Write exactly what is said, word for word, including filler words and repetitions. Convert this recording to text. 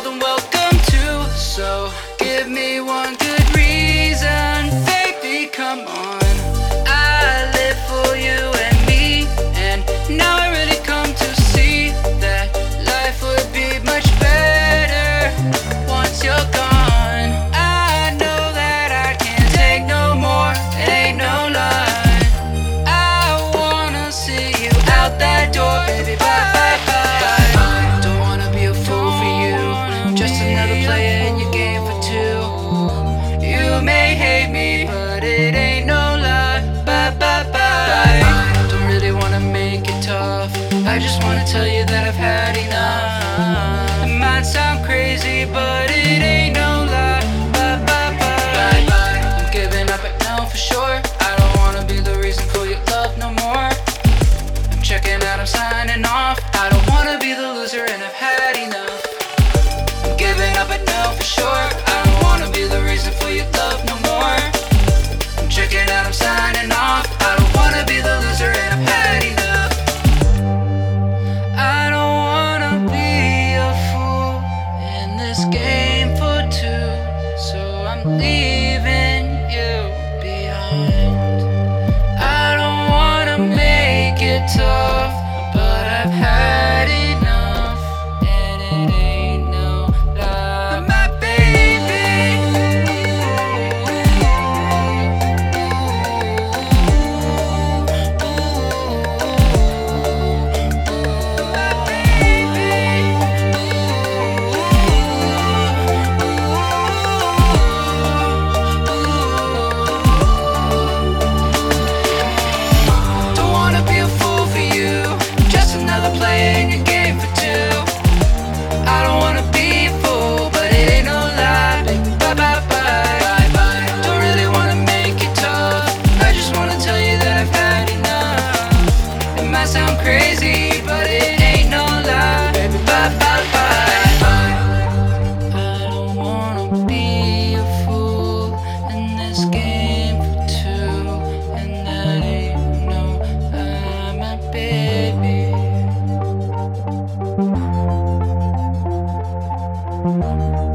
more than welcome to. So give me one good reason, baby, come on. I live for you and me, and now I really come to see that life would be much better once you're gone. I know that I can't take no more, it ain't no lie. I wanna see you out that door, baby, bye bye bye. Don't wanna be a fool for you, just another player in your game for two. You may hate me, but it ain't no lie, bye bye bye. Don't really wanna make it tough, I just wanna tell you that I've had enough. It might sound crazy, but it ain't no lie, bye bye bye. I'm giving up right now for sure, I don't wanna be the reason for your love no more. I'm checking out, I'm signing off, I don't wanna be the loser and I've had enough. I'm giving up right now for sure, I don't wanna be the reason for your love no more. I'm checking out, I'm signing off, I don't wanna be the loser and I've had enough. I don't wanna be a fool in this game for two, so I'm leaving you behind. I don't wanna make it tough, but I've had enough, and it ain't no lie. My baby, my baby. Don't wanna be a fool for you, just another player in your game for two. I don't wanna be a fool, but it ain't no lie, baby, bye bye bye. Don't really wanna make it tough, I just wanna tell you that I've had enough. It might sound crazy, but it ain't no lie, baby, bye bye bye. I don't wanna be a fool in this game for two, and that ain't no lie, my baby.